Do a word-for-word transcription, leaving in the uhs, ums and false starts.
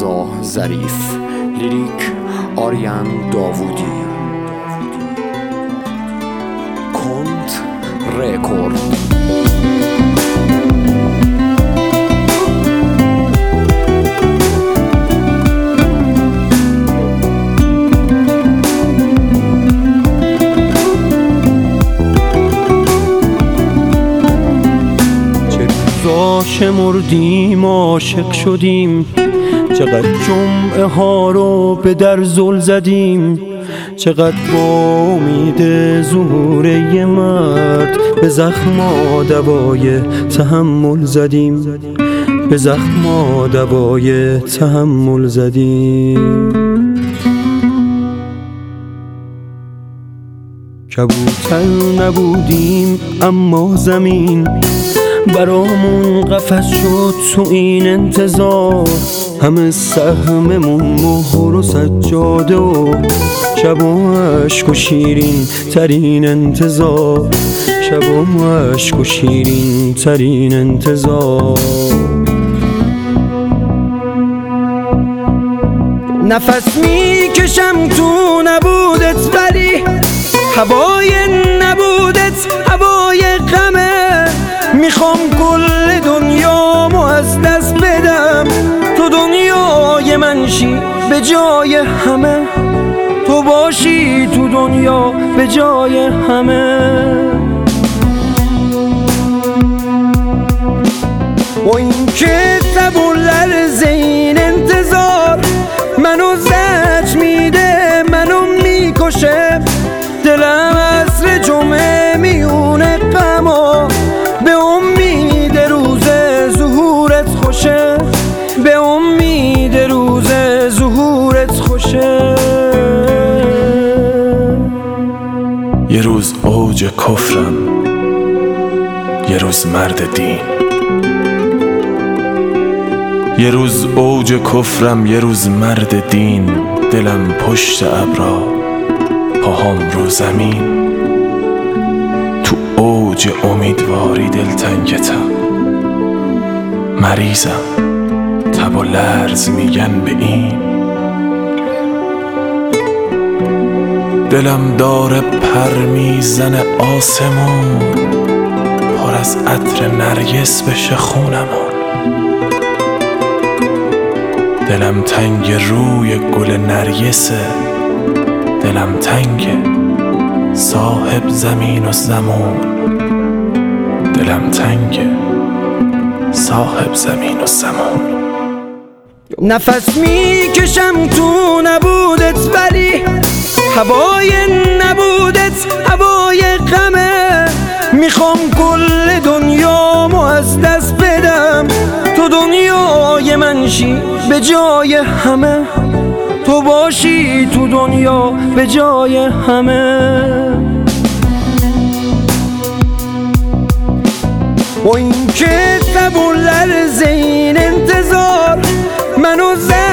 رضا ظریف، لیریک آریان داوودی، کنت رکورد. شمردیم عاشق شدیم، چقدر جمعه ها رو به در زل زدیم، چقدر با امید ظهور یه مرد به زخما دوای تحمل زدیم، به زخما دوای تحمل زدیم. کبوتر نبودیم اما زمین برامون قفس شد تو این انتظار، همه سهممون مهر و سجاده و شب و عشق و شیرین ترین انتظار، شب و عشق و شیرین ترین انتظار. نفس میکشم تو نبودت ولی هوای نبودت هوای غمه، میخوام کل دنیامو از دست بدم، تو دنیای من شی به جای همه، تو باشی تو دنیا به جای همه. و این که تب و لرز این انتظار منو زج میده، منو میکشه، دلم عصر جمعه میونه غما، به امید روز ظهورت خوشه، به امید روز ظهورت خوشه. یه روز اوج کفرم، یه روز مرد دین، یه روز اوج کفرم یه روز مرد دین، دلم پشت ابرا پاهام رو زمین، تو اوج امیدواری دلتنگتم، مریضم تب و لرز میگن به این، دلم داره پر میزنه آسمون، پر از عطر نرگس بشه خونمون، دلم تنگ روی گل نرگسه، دلم تنگ صاحب زمین و زمان، دلم تنگ صاحب زمین و زمان. نفس میکشم تو نبودت ولی هوای نبودت هوای غمه، میخوام کل دنیامو از دست بدم، تو دنیای من شی به جای همه، تو باشی تو دنیا به جای همه. و این که تب و لرز این انتظار منو زد